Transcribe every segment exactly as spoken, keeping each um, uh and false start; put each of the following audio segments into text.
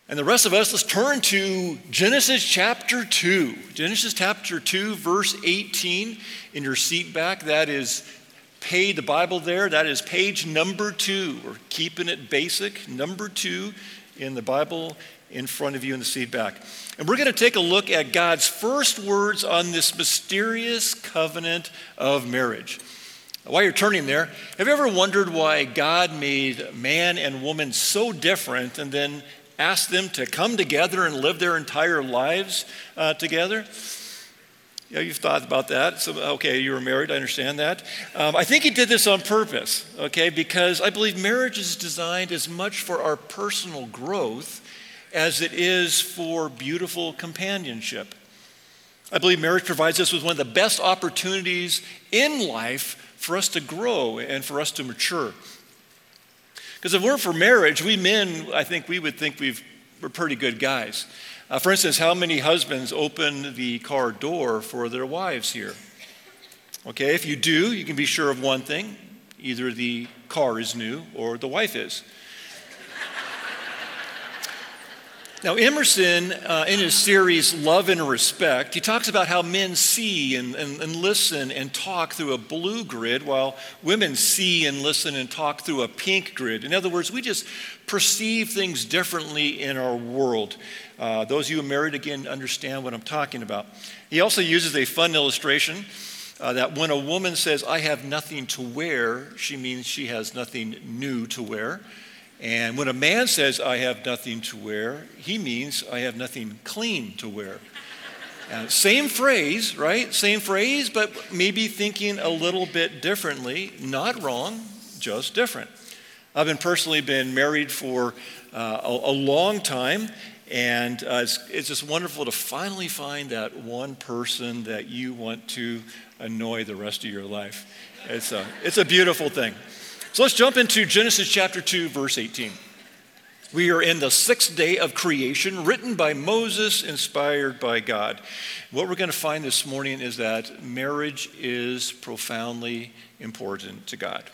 And the rest of us, let's turn to Genesis chapter two. Genesis chapter two, verse eighteen in your seat back. That is page, the Bible there, that is page number two. We're keeping it basic, number two in the Bible in front of you in the seat back. And we're going to take a look at God's first words on this mysterious covenant of marriage. While you're turning there, have you ever wondered why God made man and woman so different and then asked them to come together and live their entire lives uh, together? Yeah, you've thought about that. So, okay, you were married, I understand that. Um, I think he did this on purpose, okay, because I believe marriage is designed as much for our personal growth as it is for beautiful companionship. I believe marriage provides us with one of the best opportunities in life for us to grow and for us to mature. Because if it weren't for marriage, we men, I think we would think we've, we're pretty good guys. Uh, for instance, how many husbands open the car door for their wives here? Okay, if you do, you can be sure of one thing. Either the car is new or the wife is. Now, Emerson, uh, in his series, Love and Respect, he talks about how men see and, and, and listen and talk through a blue grid, while women see and listen and talk through a pink grid. In other words, we just perceive things differently in our world. Uh, those of you who are married, again, understand what I'm talking about. He also uses a fun illustration uh, that when a woman says, "I have nothing to wear," she means she has nothing new to wear. And when a man says, "I have nothing to wear," he means, "I have nothing clean to wear." Uh, same phrase, right? Same phrase, but maybe thinking a little bit differently. Not wrong, just different. I've been personally been married for uh, a, a long time, and uh, it's, it's just wonderful to finally find that one person that you want to annoy the rest of your life. It's a, it's a beautiful thing. So let's jump into Genesis chapter two, verse eighteen. We are in the sixth day of creation, written by Moses, inspired by God. What we're going to find this morning is that marriage is profoundly important to God.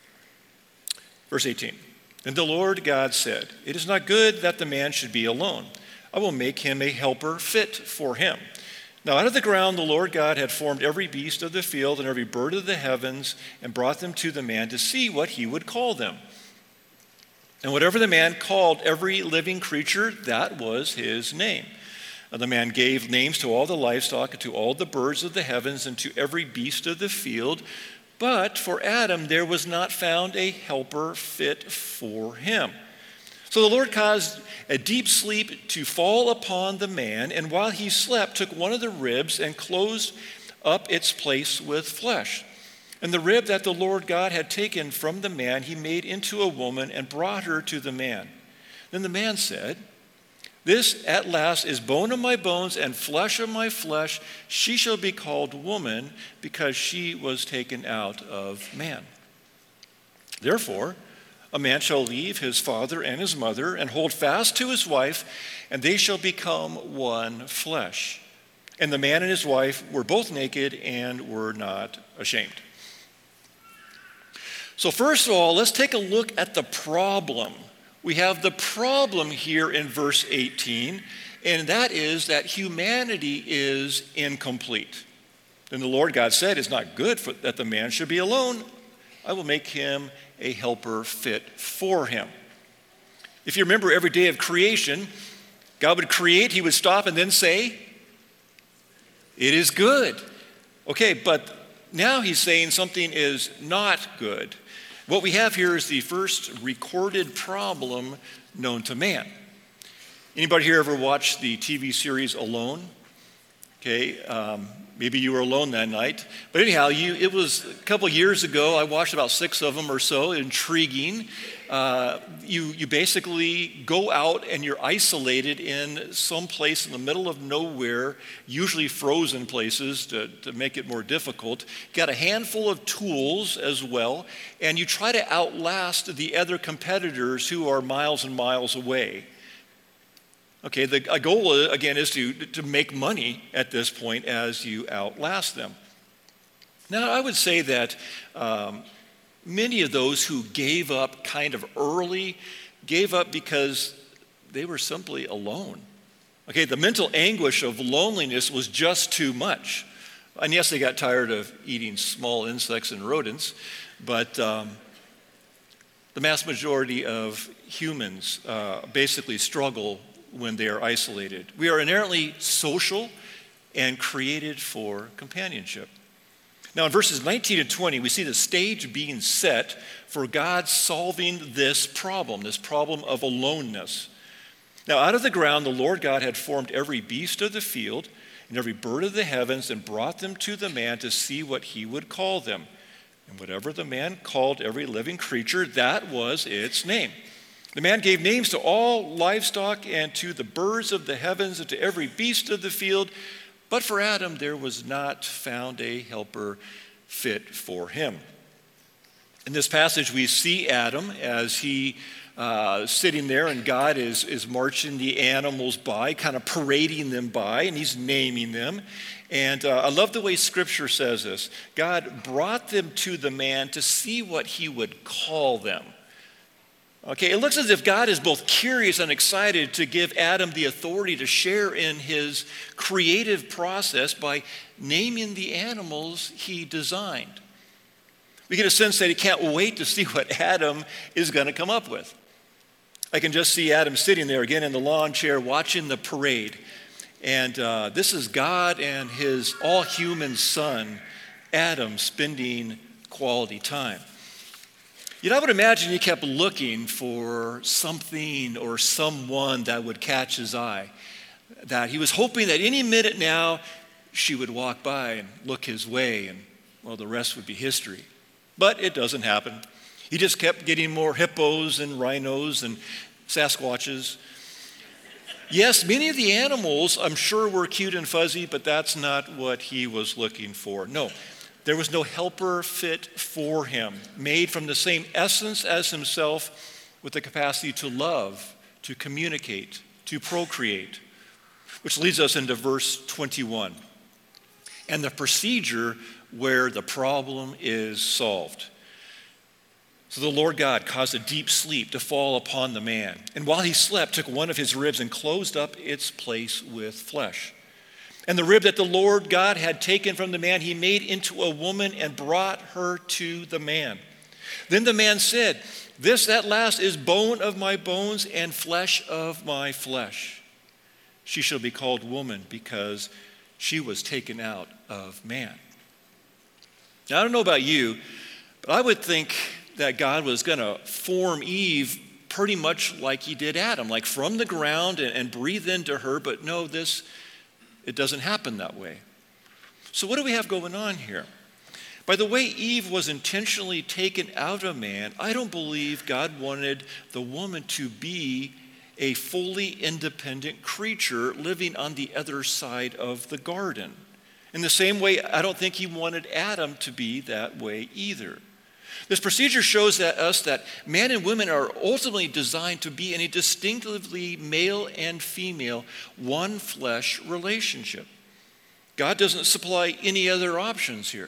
Verse eighteen. Then the Lord God said, "It is not good that the man should be alone. I will make him a helper fit for him." Now out of the ground the Lord God had formed every beast of the field and every bird of the heavens and brought them to the man to see what he would call them. And whatever the man called every living creature, that was his name. And the man gave names to all the livestock and to all the birds of the heavens and to every beast of the field. But for Adam there was not found a helper fit for him. So the Lord caused a deep sleep to fall upon the man, and while he slept, took one of the ribs and closed up its place with flesh. And the rib that the Lord God had taken from the man, he made into a woman and brought her to the man. Then the man said, "This at last is bone of my bones and flesh of my flesh. She shall be called woman, because she was taken out of man. Therefore, a man shall leave his father and his mother and hold fast to his wife, and they shall become one flesh. And the man and his wife were both naked and were not ashamed." So first of all, let's take a look at the problem. We have the problem here in verse eighteen, and that is that humanity is incomplete. Then the Lord God said, "It's not good for, that the man should be alone. I will make him a helper fit for him." If you remember every day of creation, God would create, he would stop and then say, "It is good." Okay, but now he's saying something is not good. What we have here is the first recorded problem known to man. Anybody here ever watched the T V series Alone? Okay, um, maybe you were alone that night. But anyhow, you, it was a couple years ago. I watched about six of them or so. Intriguing. Uh, you, you basically go out and you're isolated in some place in the middle of nowhere, usually frozen places to, to make it more difficult. You got a handful of tools as well, and you try to outlast the other competitors who are miles and miles away. Okay, the goal, again, is to, to make money at this point as you outlast them. Now, I would say that um, many of those who gave up kind of early gave up because they were simply alone. Okay, the mental anguish of loneliness was just too much. And yes, they got tired of eating small insects and rodents, but um, the mass majority of humans uh, basically struggle when they are isolated. We are inherently social and created for companionship. Now, in verses nineteen and twenty, we see the stage being set for God solving this problem, this problem of aloneness. Now, out of the ground, the Lord God had formed every beast of the field and every bird of the heavens and brought them to the man to see what he would call them. And whatever the man called every living creature, that was its name. The man gave names to all livestock and to the birds of the heavens and to every beast of the field. But for Adam, there was not found a helper fit for him. In this passage, we see Adam as he uh, sitting there, and God is, is marching the animals by, kind of parading them by, and he's naming them. And uh, I love the way Scripture says this. God brought them to the man to see what he would call them. Okay, it looks as if God is both curious and excited to give Adam the authority to share in his creative process by naming the animals he designed. We get a sense that he can't wait to see what Adam is going to come up with. I can just see Adam sitting there again in the lawn chair watching the parade. And uh, this is God and his all-human son, Adam, spending quality time. You know, I would imagine he kept looking for something or someone that would catch his eye, that he was hoping that any minute now she would walk by and look his way, and, well, the rest would be history. But it doesn't happen. He just kept getting more hippos and rhinos and Sasquatches. Yes, many of the animals, I'm sure, were cute and fuzzy, but that's not what he was looking for. No. There was no helper fit for him, made from the same essence as himself, with the capacity to love, to communicate, to procreate. Which leads us into verse twenty-one, and the procedure where the problem is solved. So the Lord God caused a deep sleep to fall upon the man, and while he slept, took one of his ribs and closed up its place with flesh. And the rib that the Lord God had taken from the man, he made into a woman and brought her to the man. Then the man said, "This at last is bone of my bones and flesh of my flesh. She shall be called woman because she was taken out of man." Now, I don't know about you, but I would think that God was going to form Eve pretty much like he did Adam, like from the ground and, and breathe into her. But no, this It doesn't happen that way. So what do we have going on here? By the way Eve was intentionally taken out of man, I don't believe God wanted the woman to be a fully independent creature living on the other side of the garden. In the same way, I don't think he wanted Adam to be that way either. This procedure shows that us that man and women are ultimately designed to be in a distinctively male and female, one flesh relationship. God doesn't supply any other options here.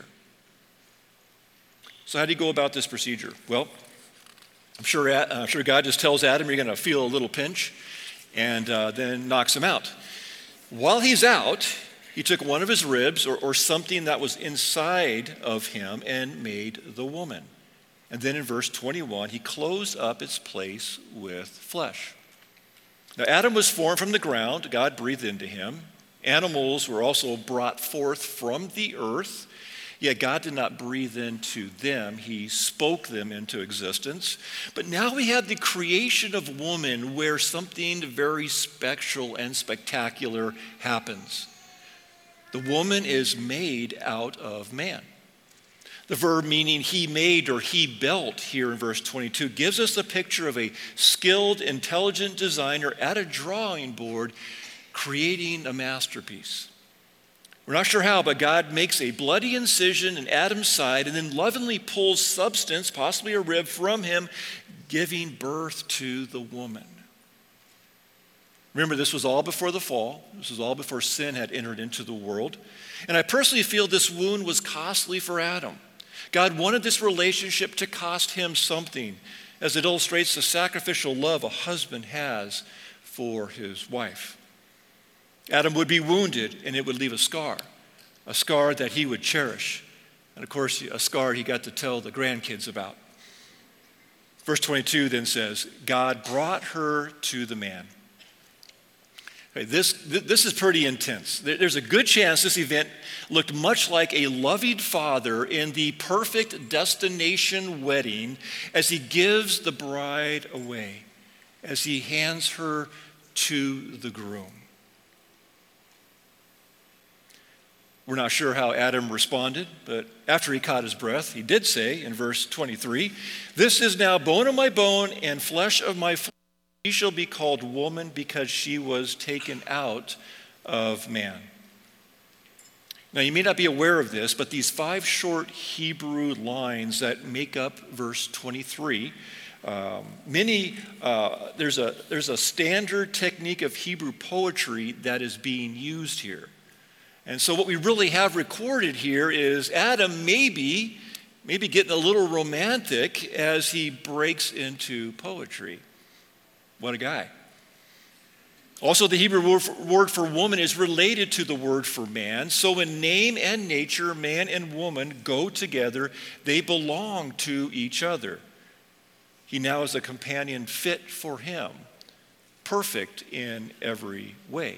So how do you go about this procedure? Well, I'm sure, I'm sure God just tells Adam, you're going to feel a little pinch, and uh, then knocks him out. While he's out, he took one of his ribs or, or something that was inside of him and made the woman. And then in verse twenty-one, he closed up its place with flesh. Now, Adam was formed from the ground. God breathed into him. Animals were also brought forth from the earth. Yet God did not breathe into them. He spoke them into existence. But now we have the creation of woman where something very special and spectacular happens. The woman is made out of man. The verb meaning he made or he built here in verse twenty-two gives us the picture of a skilled, intelligent designer at a drawing board creating a masterpiece. We're not sure how, but God makes a bloody incision in Adam's side and then lovingly pulls substance, possibly a rib, from him, giving birth to the woman. Remember, this was all before the fall. This was all before sin had entered into the world. And I personally feel this wound was costly for Adam. God wanted this relationship to cost him something, as it illustrates the sacrificial love a husband has for his wife. Adam would be wounded, and it would leave a scar, a scar that he would cherish. And of course, a scar he got to tell the grandkids about. Verse twenty-two then says, God brought her to the man. Okay, this, this is pretty intense. There's a good chance this event looked much like a loving father in the perfect destination wedding as he gives the bride away, as he hands her to the groom. We're not sure how Adam responded, but after he caught his breath, he did say in verse twenty-three, this is now bone of my bone and flesh of my flesh. She shall be called woman because she was taken out of man. Now, you may not be aware of this, but these five short Hebrew lines that make up verse twenty-three, um, many, uh, there's a, there's a standard technique of Hebrew poetry that is being used here. And so what we really have recorded here is Adam maybe, maybe getting a little romantic as he breaks into poetry. What a guy. Also, the Hebrew word for woman is related to the word for man. So in name and nature, man and woman go together. They belong to each other. He now is a companion fit for him, perfect in every way.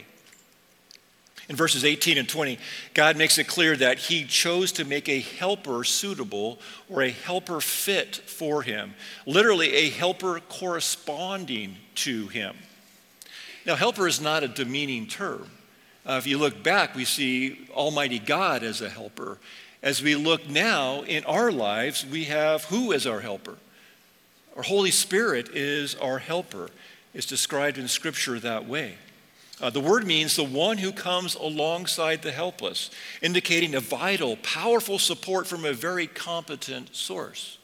In verses eighteen and twenty, God makes it clear that he chose to make a helper suitable or a helper fit for him. Literally, a helper corresponding to him. Now, helper is not a demeaning term. Uh, if you look back, we see Almighty God as a helper. As we look now in our lives, we have who as our helper? Our Holy Spirit is our helper. It's described in Scripture that way. Uh, the word means the one who comes alongside the helpless, indicating a vital, powerful support from a very competent source.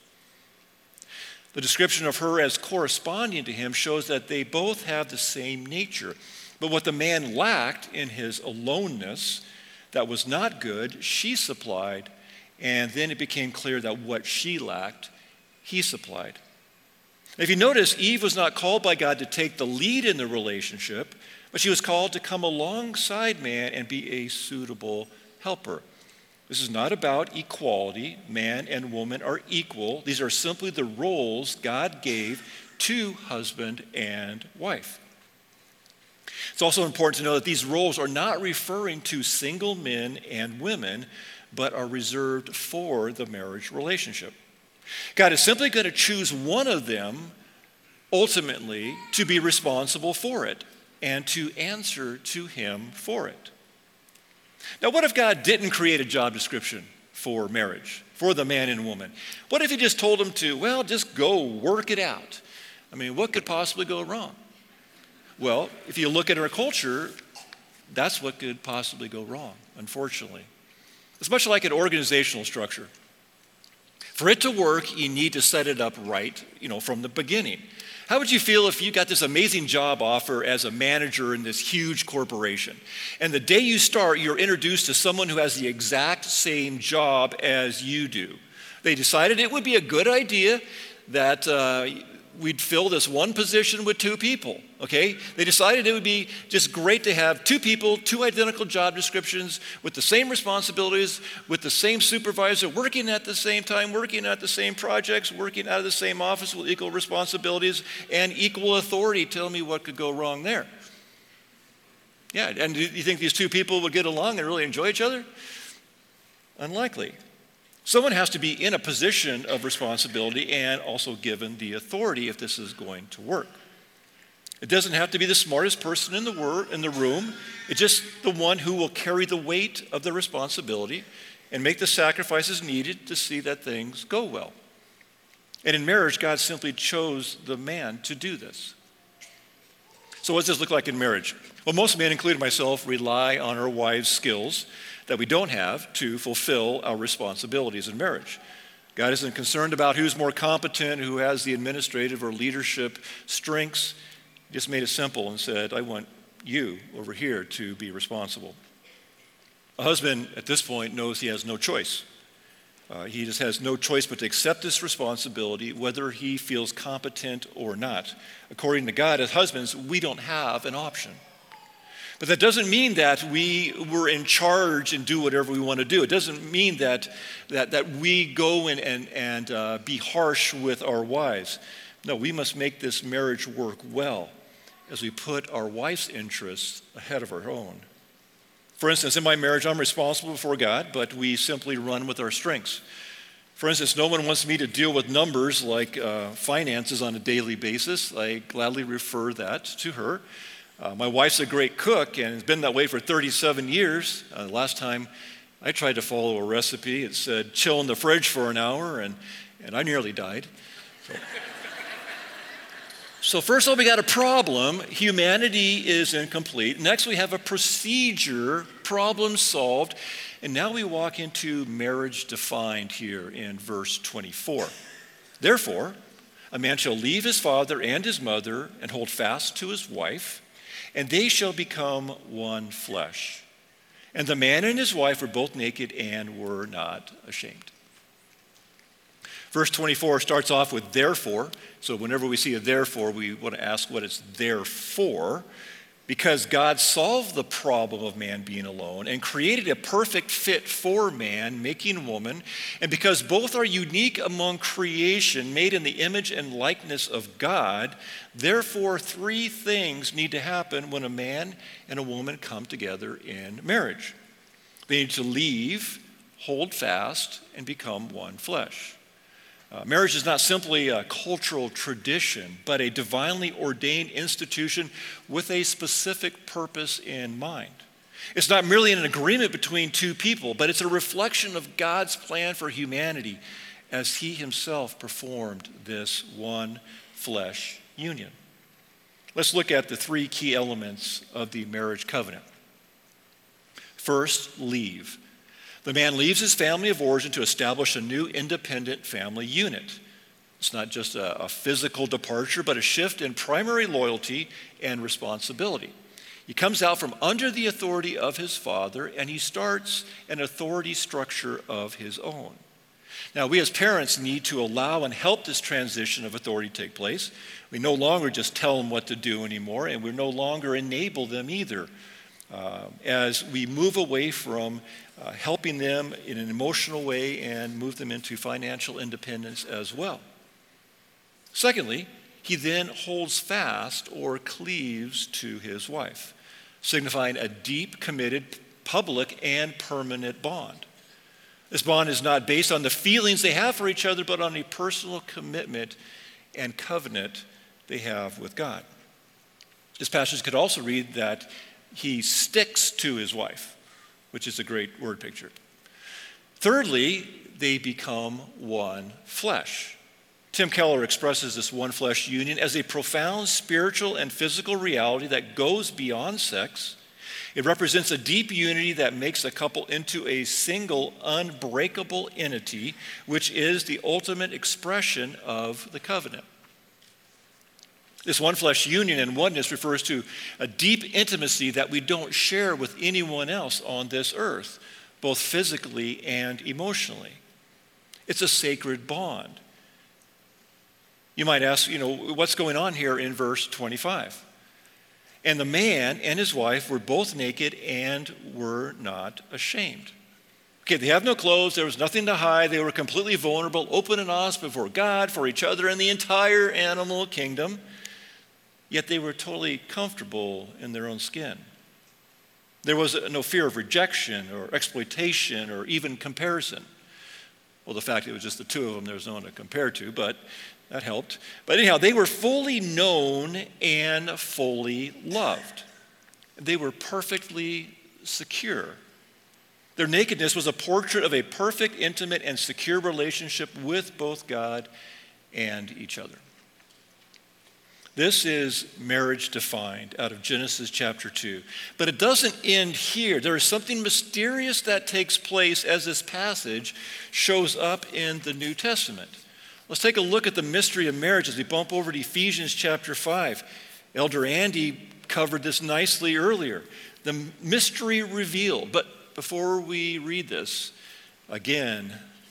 The description of her as corresponding to him shows that they both have the same nature. But what the man lacked in his aloneness that was not good, she supplied, and then it became clear that what she lacked, he supplied. If you notice, Eve was not called by God to take the lead in the relationship, but she was called to come alongside man and be a suitable helper. This is not about equality. Man and woman are equal. These are simply the roles God gave to husband and wife. It's also important to know that these roles are not referring to single men and women, but are reserved for the marriage relationship. God is simply going to choose one of them ultimately to be responsible for it and to answer to him for it. Now, what if God didn't create a job description for marriage, for the man and woman? What if he just told them to, well, just go work it out? I mean, what could possibly go wrong? Well, if you look at our culture, that's what could possibly go wrong, unfortunately. It's much like an organizational structure. For it to work, you need to set it up right, you know, from the beginning. How would you feel if you got this amazing job offer as a manager in this huge corporation? And the day you start, you're introduced to someone who has the exact same job as you do. They decided it would be a good idea that uh, we'd fill this one position with two people, okay? They decided it would be just great to have two people, two identical job descriptions with the same responsibilities, with the same supervisor, working at the same time, working at the same projects, working out of the same office with equal responsibilities and equal authority. Tell me what could go wrong there. Yeah, and do you think these two people would get along and really enjoy each other? Unlikely. Someone has to be in a position of responsibility and also given the authority if this is going to work. It doesn't have to be the smartest person in the wor- in the room. It's just the one who will carry the weight of the responsibility and make the sacrifices needed to see that things go well. And in marriage, God simply chose the man to do this. So what does this look like in marriage? Well, most men, including myself, rely on our wives' skills that we don't have to fulfill our responsibilities in marriage. God isn't concerned about who's more competent, who has the administrative or leadership strengths. He just made it simple and said, I want you over here to be responsible. A husband at this point knows he has no choice. Uh, he just has no choice but to accept this responsibility, whether he feels competent or not. According to God, as husbands, we don't have an option. But that doesn't mean that we were in charge and do whatever we want to do. It doesn't mean that that, that we go in and, and uh, be harsh with our wives. No, we must make this marriage work well as we put our wife's interests ahead of our own. For instance, in my marriage, I'm responsible before God, but we simply run with our strengths. For instance, no one wants me to deal with numbers like uh, finances on a daily basis. I gladly refer that to her. Uh, my wife's a great cook and has been that way for thirty-seven years. Uh, last time I tried to follow a recipe, it said chill in the fridge for an hour, and, and I nearly died. So. So first of all, we got a problem. Humanity is incomplete. Next, we have a procedure, problem solved. And now we walk into marriage defined here in verse twenty-four. Therefore, a man shall leave his father and his mother and hold fast to his wife, and they shall become one flesh. And the man and his wife were both naked and were not ashamed. Verse twenty-four starts off with therefore. So whenever we see a therefore, we want to ask what it's there for. Because God solved the problem of man being alone and created a perfect fit for man, making woman. And because both are unique among creation, made in the image and likeness of God, therefore three things need to happen when a man and a woman come together in marriage. They need to leave, hold fast, and become one flesh. Uh, marriage is not simply a cultural tradition, but a divinely ordained institution with a specific purpose in mind. It's not merely an agreement between two people, but it's a reflection of God's plan for humanity as he himself performed this one flesh union. Let's look at the three key elements of the marriage covenant. First, leave. The man leaves his family of origin to establish a new independent family unit. It's not just a, a physical departure, but a shift in primary loyalty and responsibility. He comes out from under the authority of his father, and he starts an authority structure of his own. Now, we as parents need to allow and help this transition of authority take place. We no longer just tell them what to do anymore, and we no longer enable them either. Uh, as we move away from uh, helping them in an emotional way and move them into financial independence as well. Secondly, he then holds fast or cleaves to his wife, signifying a deep, committed, public, and permanent bond. This bond is not based on the feelings they have for each other, but on a personal commitment and covenant they have with God. This passage could also read that he sticks to his wife, which is a great word picture. Thirdly, they become one flesh. Tim Keller expresses this one flesh union as a profound spiritual and physical reality that goes beyond sex. It represents a deep unity that makes a couple into a single, unbreakable entity, which is the ultimate expression of the covenant. This one flesh union and oneness refers to a deep intimacy that we don't share with anyone else on this earth, both physically and emotionally. It's a sacred bond. You might ask, you know, what's going on here in verse twenty-five? And the man and his wife were both naked and were not ashamed. Okay, they have no clothes. There was nothing to hide. They were completely vulnerable, open and honest before God, for each other, and the entire animal kingdom. Yet they were totally comfortable in their own skin. There was no fear of rejection or exploitation or even comparison. Well, the fact it was just the two of them, there was no one to compare to, but that helped. But anyhow, they were fully known and fully loved. They were perfectly secure. Their nakedness was a portrait of a perfect, intimate, and secure relationship with both God and each other. This is marriage defined out of Genesis chapter two. But it doesn't end here. There is something mysterious that takes place as this passage shows up in the New Testament. Let's take a look at the mystery of marriage as we bump over to Ephesians chapter five. Elder Andy covered this nicely earlier. The mystery revealed. But before we read this, again,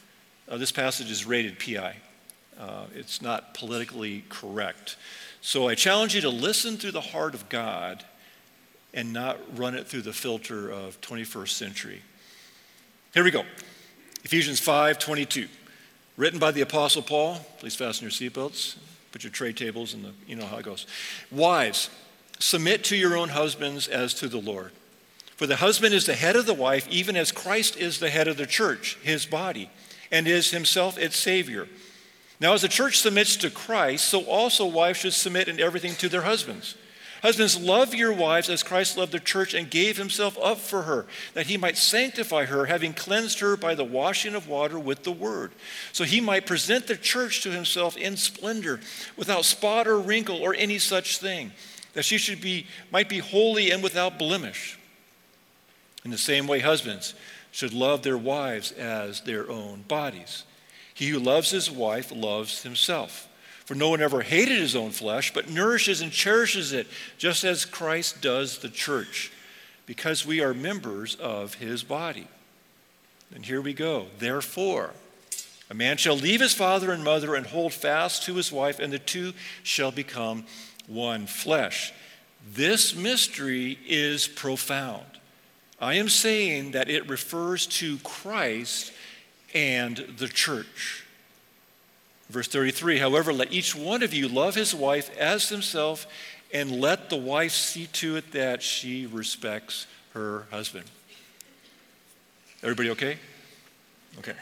uh, this passage is rated P I. Uh, it's not politically correct. So I challenge you to listen through the heart of God and not run it through the filter of twenty-first century. Here we go. Ephesians five twenty-two. Written by the Apostle Paul. Please fasten your seatbelts. Put your tray tables in the, you know how it goes. Wives, submit to your own husbands as to the Lord. For the husband is the head of the wife, even as Christ is the head of the church, his body, and is himself its Savior. Now, as the church submits to Christ, so also wives should submit in everything to their husbands. Husbands, love your wives as Christ loved the church and gave himself up for her, that he might sanctify her, having cleansed her by the washing of water with the word, so he might present the church to himself in splendor, without spot or wrinkle or any such thing, that she should be might be holy and without blemish. In the same way, husbands should love their wives as their own bodies. He who loves his wife loves himself. For no one ever hated his own flesh, but nourishes and cherishes it, just as Christ does the church, because we are members of his body. And here we go. Therefore, a man shall leave his father and mother and hold fast to his wife, and the two shall become one flesh. This mystery is profound. I am saying that it refers to Christ and the church. Verse thirty-three, however, let each one of you love his wife as himself, and let the wife see to it that she respects her husband. Everybody okay? Okay.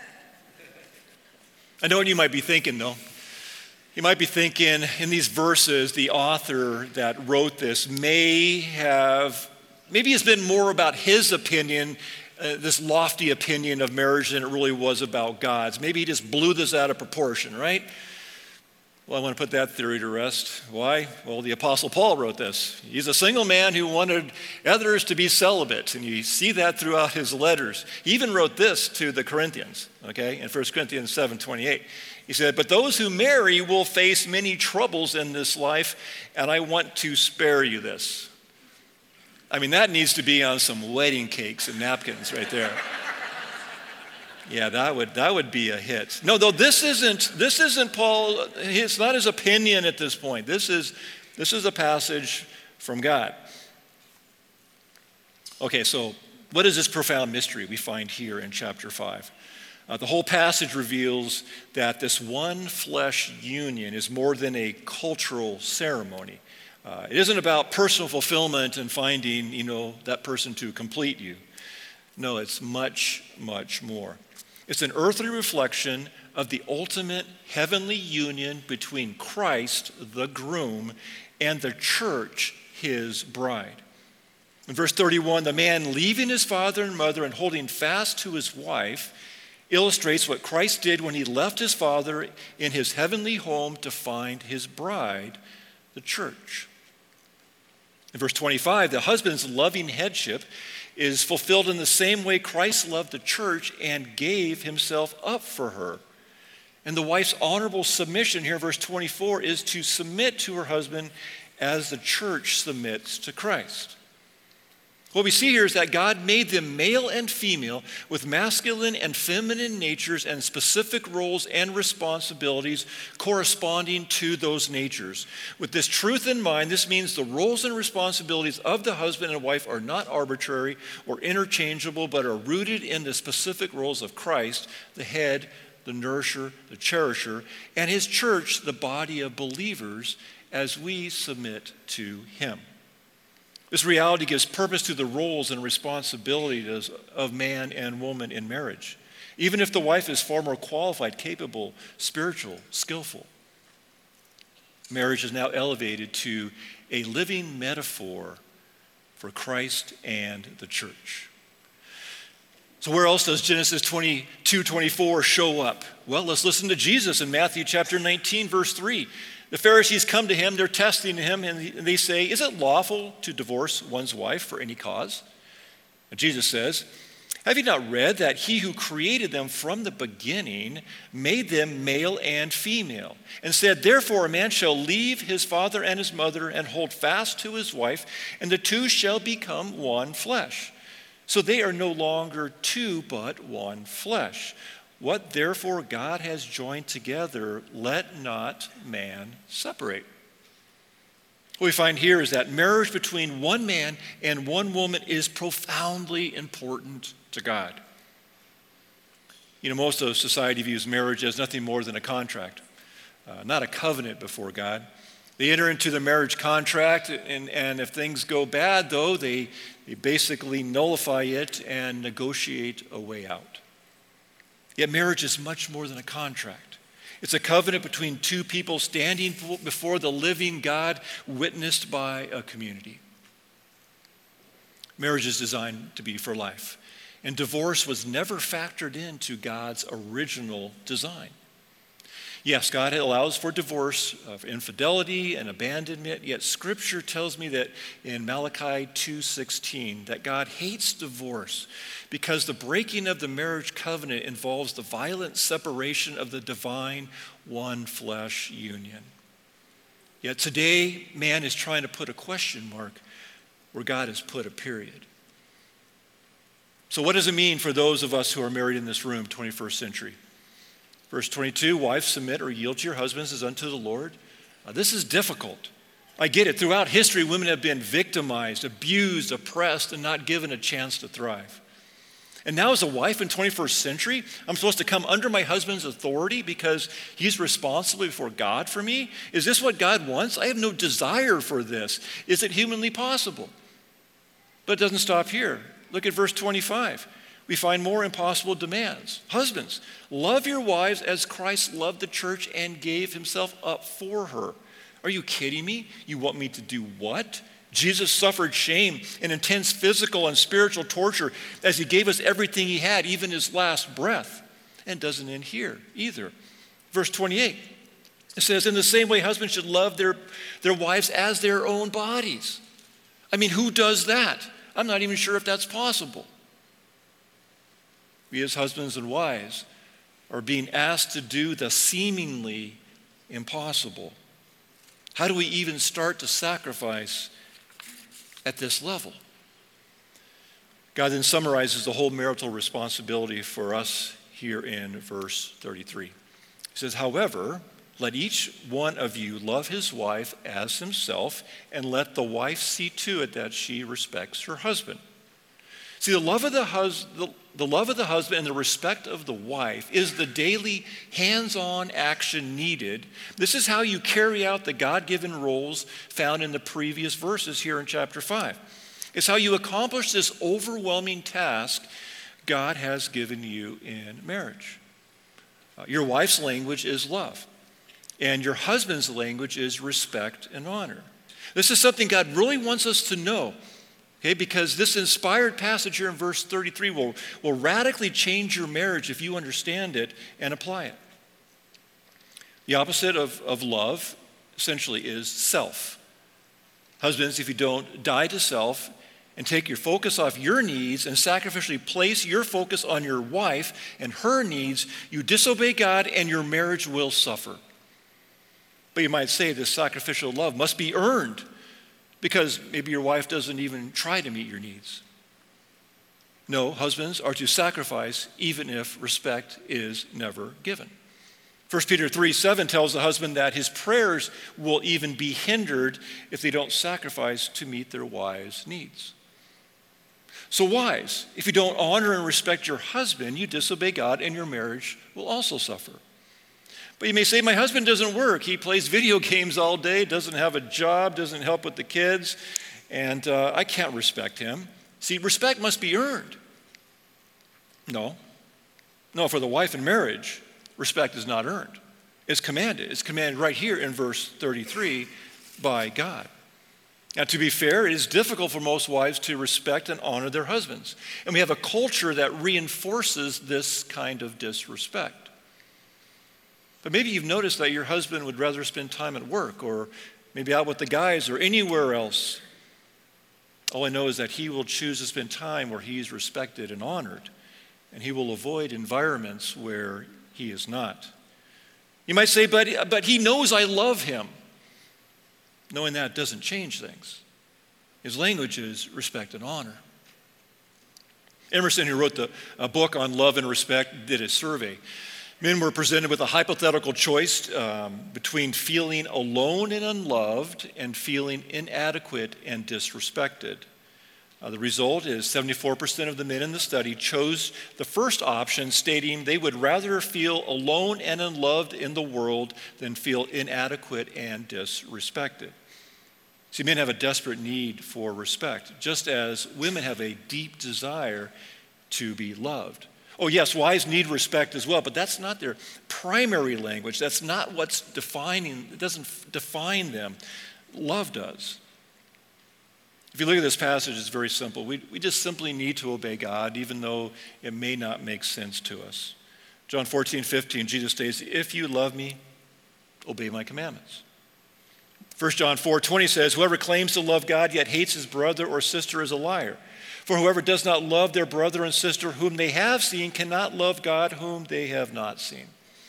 I know what you might be thinking, though. You might be thinking, in these verses, the author that wrote this may have, maybe it's been more about his opinion, Uh, this lofty opinion of marriage than it really was about God's. Maybe he just blew this out of proportion, right? Well, I want to put that theory to rest. Why? Well, the Apostle Paul wrote this. He's a single man who wanted others to be celibate, and you see that throughout his letters. He even wrote this to the Corinthians, okay, in First Corinthians seven twenty-eight. He said, but those who marry will face many troubles in this life, and I want to spare you this. I mean, that needs to be on some wedding cakes and napkins right there. Yeah, that would that would be a hit. No, though this isn't this isn't Paul. It's not his opinion at this point. This is this is a passage from God. Okay, so what is this profound mystery we find here in chapter five? Uh, the whole passage reveals that this one flesh union is more than a cultural ceremony. Uh, it isn't about personal fulfillment and finding, you know, that person to complete you. No, it's much, much more. It's an earthly reflection of the ultimate heavenly union between Christ, the groom, and the church, his bride. In verse thirty-one, the man leaving his father and mother and holding fast to his wife illustrates what Christ did when he left his father in his heavenly home to find his bride, the church. In verse twenty-five, the husband's loving headship is fulfilled in the same way Christ loved the church and gave himself up for her. And the wife's honorable submission here, verse twenty-four, is to submit to her husband as the church submits to Christ. What we see here is that God made them male and female with masculine and feminine natures and specific roles and responsibilities corresponding to those natures. With this truth in mind, this means the roles and responsibilities of the husband and wife are not arbitrary or interchangeable, but are rooted in the specific roles of Christ, the head, the nourisher, the cherisher, and his church, the body of believers, as we submit to him. This reality gives purpose to the roles and responsibilities of man and woman in marriage, even if the wife is far more qualified, capable, spiritual, skillful. Marriage is now elevated to a living metaphor for Christ and the church. So where else does Genesis twenty-two twenty-four show up? Well, let's listen to Jesus in Matthew chapter nineteen, verse three. The Pharisees come to him, they're testing him, and they say, is it lawful to divorce one's wife for any cause? And Jesus says, have you not read that he who created them from the beginning made them male and female, and said, therefore a man shall leave his father and his mother and hold fast to his wife, and the two shall become one flesh. So they are no longer two, but one flesh. What therefore God has joined together, let not man separate. What we find here is that marriage between one man and one woman is profoundly important to God. You know, most of society views marriage as nothing more than a contract, uh, not a covenant before God. They enter into the marriage contract, and, and if things go bad, though, they, they basically nullify it and negotiate a way out. Yet marriage is much more than a contract. It's a covenant between two people standing before the living God, witnessed by a community. Marriage is designed to be for life, and divorce was never factored into God's original design. Yes, God allows for divorce, uh, for infidelity and abandonment, yet Scripture tells me that in Malachi two sixteen that God hates divorce because the breaking of the marriage covenant involves the violent separation of the divine one flesh union. Yet today, man is trying to put a question mark where God has put a period. So what does it mean for those of us who are married in this room, twenty-first century? Verse twenty-two, wives, submit or yield to your husbands as unto the Lord. Now, this is difficult. I get it. Throughout history, women have been victimized, abused, oppressed, and not given a chance to thrive. And now as a wife in twenty-first century, I'm supposed to come under my husband's authority because he's responsible before God for me? Is this what God wants? I have no desire for this. Is it humanly possible? But it doesn't stop here. Look at verse twenty-five. We find more impossible demands. Husbands, love your wives as Christ loved the church and gave himself up for her. Are you kidding me? You want me to do what? Jesus suffered shame and intense physical and spiritual torture as he gave us everything he had, even his last breath. And doesn't end here either. Verse twenty-eight, it says, in the same way, husbands should love their, their wives as their own bodies. I mean, who does that? I'm not even sure if that's possible. We as husbands and wives are being asked to do the seemingly impossible. How do we even start to sacrifice at this level? God then summarizes the whole marital responsibility for us here in verse thirty-three. He says, however, let each one of you love his wife as himself, and let the wife see to it that she respects her husband. See, the love of the, hus- the, the love of the husband and the respect of the wife is the daily hands-on action needed. This is how you carry out the God-given roles found in the previous verses here in chapter five. It's how you accomplish this overwhelming task God has given you in marriage. Uh, your wife's language is love, and your husband's language is respect and honor. This is something God really wants us to know. Okay, because this inspired passage here in verse thirty-three will, will radically change your marriage if you understand it and apply it. The opposite of, of love essentially is self. Husbands, if you don't die to self and take your focus off your needs and sacrificially place your focus on your wife and her needs, you disobey God and your marriage will suffer. But you might say this sacrificial love must be earned, because maybe your wife doesn't even try to meet your needs. No, husbands are to sacrifice even if respect is never given. First Peter three seven tells the husband that his prayers will even be hindered if they don't sacrifice to meet their wives' needs. So wives, if you don't honor and respect your husband, you disobey God and your marriage will also suffer. But you may say, my husband doesn't work. He plays video games all day, doesn't have a job, doesn't help with the kids, and uh, I can't respect him. See, respect must be earned. No. No, for the wife in marriage, respect is not earned. It's commanded. It's commanded right here in verse thirty-three by God. Now, to be fair, it is difficult for most wives to respect and honor their husbands. And we have a culture that reinforces this kind of disrespect. But maybe you've noticed that your husband would rather spend time at work or maybe out with the guys or anywhere else. All I know is that he will choose to spend time where he is respected and honored, and he will avoid environments where he is not. You might say, but, but he knows I love him. Knowing that doesn't change things. His language is respect and honor. Emerson, who wrote the a book on love and respect, did a survey. Men were presented with a hypothetical choice um, between feeling alone and unloved and feeling inadequate and disrespected. Uh, the result is seventy-four percent of the men in the study chose the first option, stating they would rather feel alone and unloved in the world than feel inadequate and disrespected. See, men have a desperate need for respect, just as women have a deep desire to be loved. Oh, yes, wives need respect as well, but that's not their primary language. That's not what's defining, it doesn't define them. Love does. If you look at this passage, it's very simple. We, we just simply need to obey God, even though it may not make sense to us. John fourteen, fifteen, Jesus states, if you love me, obey my commandments. First John four, twenty says, whoever claims to love God yet hates his brother or sister is a liar. For whoever does not love their brother and sister whom they have seen cannot love God whom they have not seen.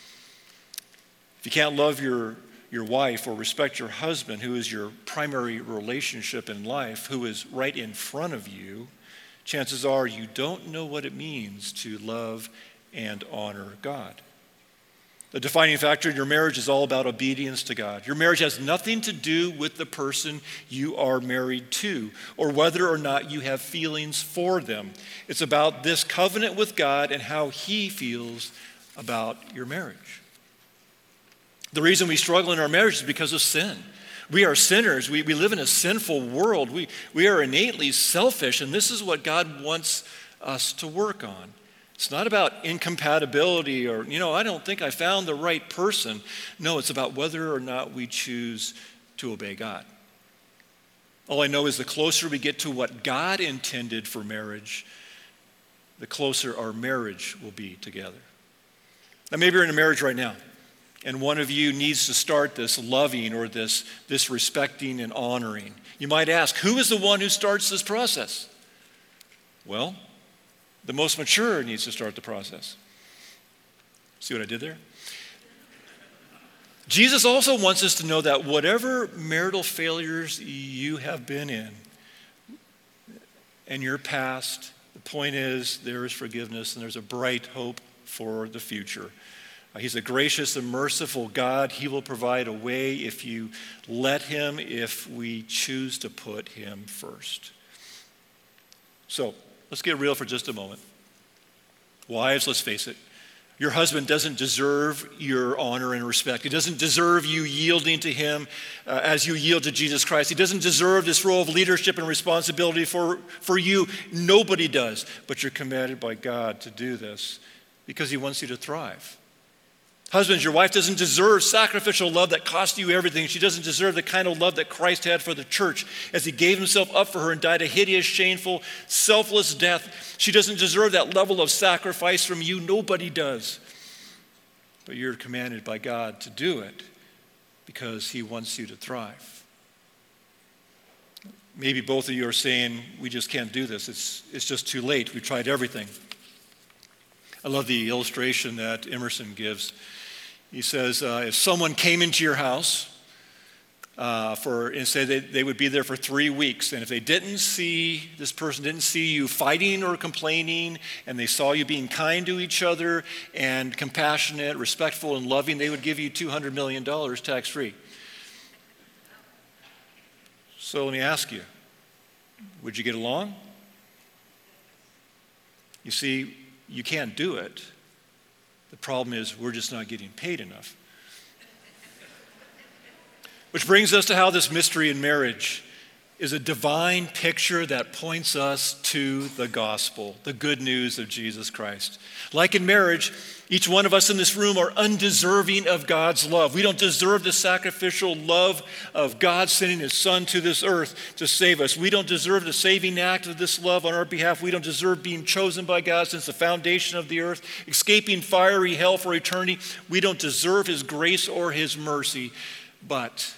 If you can't love your, your wife or respect your husband, who is your primary relationship in life, who is right in front of you, chances are you don't know what it means to love and honor God. The defining factor in your marriage is all about obedience to God. Your marriage has nothing to do with the person you are married to or whether or not you have feelings for them. It's about this covenant with God and how He feels about your marriage. The reason we struggle in our marriage is because of sin. We are sinners. We, we live in a sinful world. We, we are innately selfish, and this is what God wants us to work on. It's not about incompatibility or, you know, I don't think I found the right person. No, it's about whether or not we choose to obey God. All I know is the closer we get to what God intended for marriage, the closer our marriage will be together. Now, maybe you're in a marriage right now, and one of you needs to start this loving or this, this respecting and honoring. You might ask, who is the one who starts this process? Well, the most mature needs to start the process. See what I did there? Jesus also wants us to know that whatever marital failures you have been in and your past, the point is there is forgiveness and there's a bright hope for the future. Uh, he's a gracious and merciful God. He will provide a way if you let Him, if we choose to put Him first. So, let's get real for just a moment. Wives, let's face it. Your husband doesn't deserve your honor and respect. He doesn't deserve you yielding to him uh, as you yield to Jesus Christ. He doesn't deserve this role of leadership and responsibility for, for you. Nobody does. But you're commanded by God to do this because He wants you to thrive. Husbands, your wife doesn't deserve sacrificial love that cost you everything. She doesn't deserve the kind of love that Christ had for the church as He gave Himself up for her and died a hideous, shameful, selfless death. She doesn't deserve that level of sacrifice from you. Nobody does. But you're commanded by God to do it because He wants you to thrive. Maybe both of you are saying, we just can't do this. It's, it's just too late. We've tried everything. I love the illustration that Emerson gives. He says, uh, if someone came into your house uh, for, and said they, they would be there for three weeks, and if they didn't see, this person didn't see you fighting or complaining, and they saw you being kind to each other and compassionate, respectful, and loving, they would give you two hundred million dollars tax-free. So let me ask you, would you get along? You see, you can't do it. The problem is we're just not getting paid enough. Which brings us to how this mystery in marriage is a divine picture that points us to the gospel, the good news of Jesus Christ. Like in marriage, each one of us in this room are undeserving of God's love. We don't deserve the sacrificial love of God sending His Son to this earth to save us. We don't deserve the saving act of this love on our behalf. We don't deserve being chosen by God since the foundation of the earth, escaping fiery hell for eternity. We don't deserve His grace or His mercy, but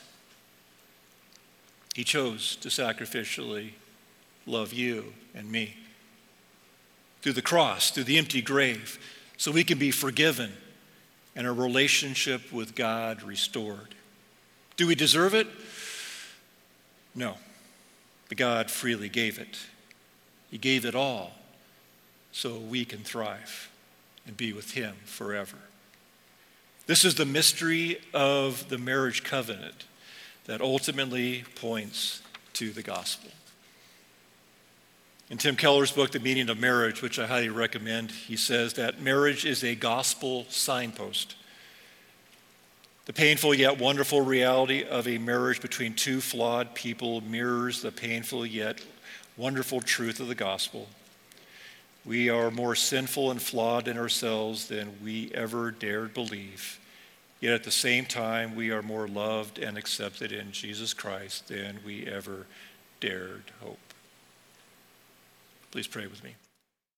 He chose to sacrificially love you and me through the cross, through the empty grave, so we can be forgiven and our relationship with God restored. Do we deserve it? No. But God freely gave it. He gave it all so we can thrive and be with him forever. This is the mystery of the marriage covenant that ultimately points to the gospel. In Tim Keller's book, The Meaning of Marriage, which I highly recommend, he says that marriage is a gospel signpost. The painful yet wonderful reality of a marriage between two flawed people mirrors the painful yet wonderful truth of the gospel. We are more sinful and flawed in ourselves than we ever dared believe. Yet at the same time, we are more loved and accepted in Jesus Christ than we ever dared hope. Please pray with me.